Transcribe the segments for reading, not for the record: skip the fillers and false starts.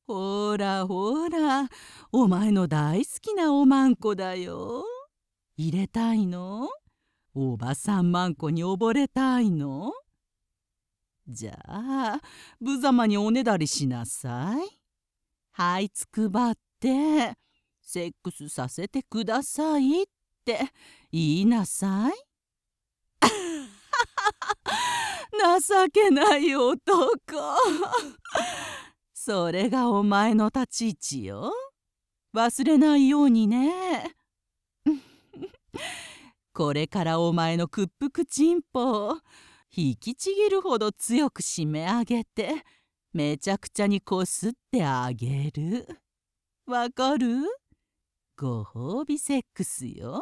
ほらほら、お前の大好きなおまんこだよ。入れたいの？おばさんまんこに溺れたいの？じゃあ無様におねだりしなさい。はいつくばってセックスさせてくださいって言いなさい。情けない男。それがお前の立ち位置よ。忘れないようにね。これからお前の屈服チンポを引きちぎるほど強く締め上げてめちゃくちゃにこすってあげる。わかる？ご褒美セックスよ。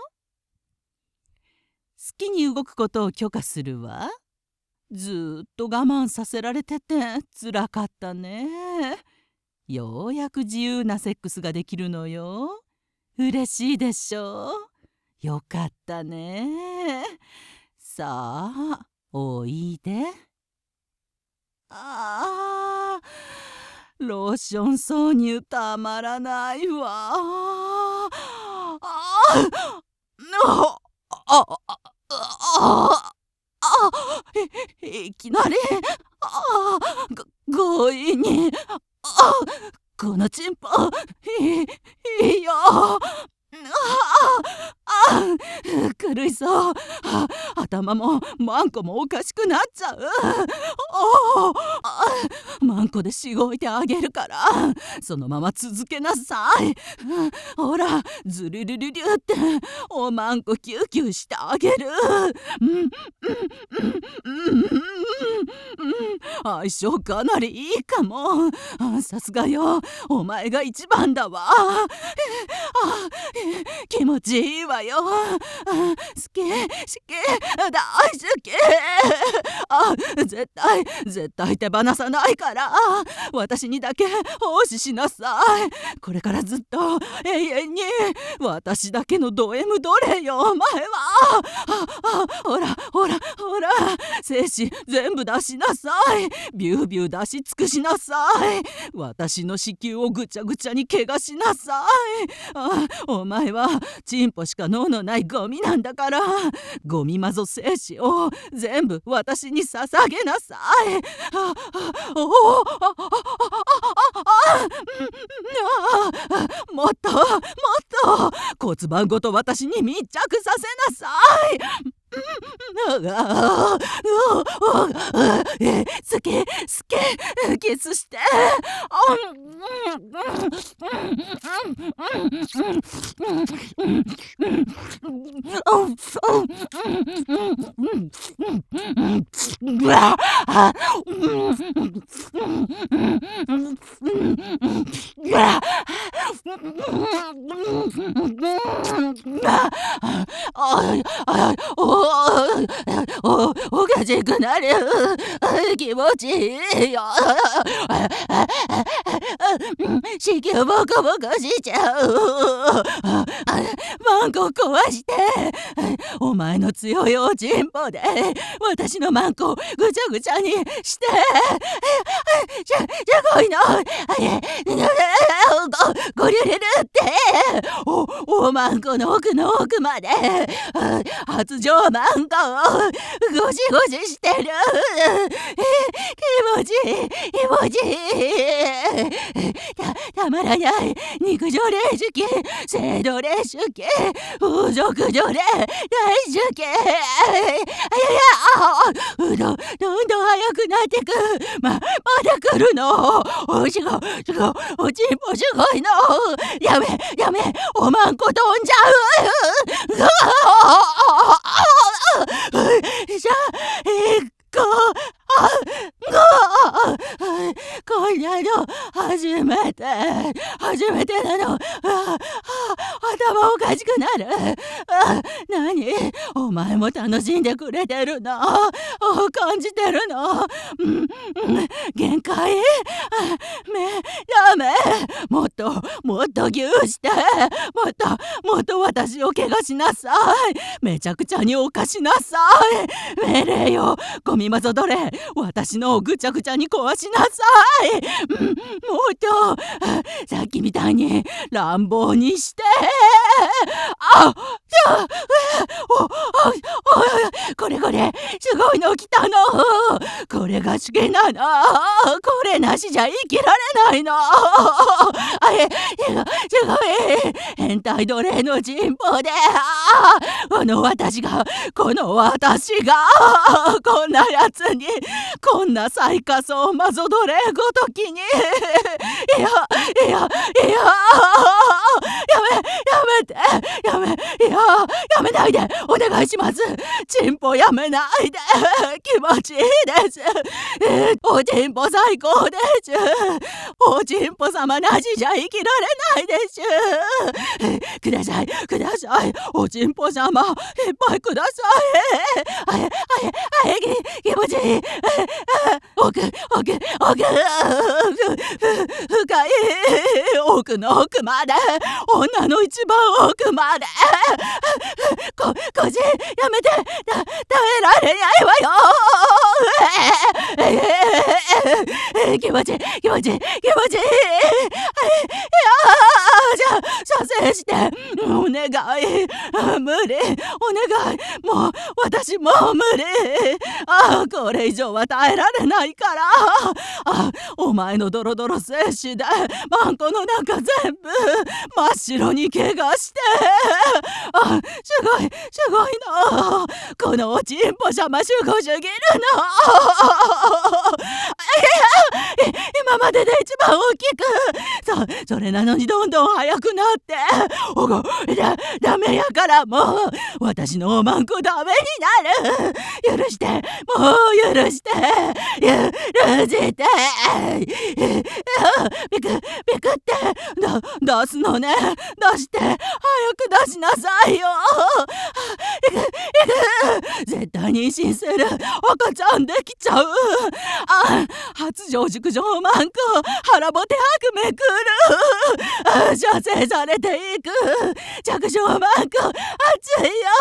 好きに動くことを許可するわ。ずっと我慢させられててつらかったね。ようやく自由なセックスができるのよ。嬉しいでしょ？よかったね。さあおいで。あー、ローション挿入たまらないわ。ああああいきなり強引にこのチンポいいよ。苦しそう。頭もマンコもおかしくなっちゃう。マンコでしごいてあげるからそのまま続けなさい。ほらズルルルルっておまんこキューキューしてあげる。相性かなりいいかも。さすがよ、お前が一番だわ。気持ちいいわよ。好き好き大好き。絶対手放さないから私にだけ奉仕しなさい。これからずっと永遠に私だけのド M 奴隷よお前は。ほら精子全部出しなさい。ビュービュー出し尽くしなさい。私の子宮をぐちゃぐちゃに怪我しなさい。お前はチンポしか脳のないゴミなんだから、ゴミマゾ精子を全部私に捧げなさい。もっと骨盤ごと私に密着させなさい。好きキスして。おかしくなる。気持ちいいよ。子宮ボコボコしちゃう。マンコ壊してお前の強いおちんぽで私のマンコぐちゃぐちゃにしてじゃこいのごりゅるるっておまんこの奥の奥まで発情マンコをゴシゴシしてる。気持ちいい。たまらない肉除霊手記、性奴隷手記、風俗除霊大手記。どんどん速くなってく。まだ来るの。おちんぽすごいの。やめおまんこ飛んじゃう。じゃ行こう。こんなの初めてなの。 頭おかしくなる。何、お前も楽しんでくれてるの？感じてるの？限界？ダメ。もっとギューして、もっと私を怪我しなさい。めちゃくちゃに犯しなさい。命令よ、ゴミマゾ奴隷、私のをぐちゃぐちゃに壊しなさい。もっとさっきみたいに乱暴にして。これすごいの来たの。これが好きなの。これなしじゃ生きられないの。すごい変態奴隷の人望で、この私がこんなやつに、こんな最下層マゾ奴隷ごときに、いややめないでお願いします。チンポやめないで。気持ちいいです。おちんぽ最高です。おちんぽ様なしじゃ生きられないです。ください。おちんぽ様、いっぱいください。気持ちいい。奥深い。奥の奥まで、女の一番奥まで。腰やめて、耐えられないわよ。気持ちいい。射精して、お願い。無理。お願い。もう私もう無理。これ以上は耐えられないから。お前のドロドロ精子でマンコの中全部真っ白に怪我して。すごいの。このおちんぽ様すごすぎるの。今までで一番大きく。それなのにどんどん速くなって。ダメやからもう。私のおまんこダメになる。許して。もう許して。ピクって出すのね。出して。早く出しなさいよ。絶対妊娠する。赤ちゃんできちゃう。発情熟女マンコ、腹ぼてはくめくる。射精されていく。着床マンコ、熱いよ。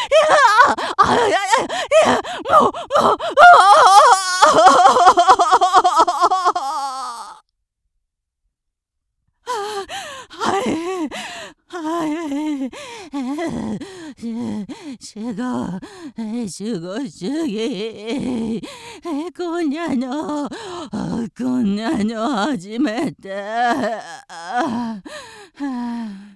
もうすごすぎ。こんなの初めて。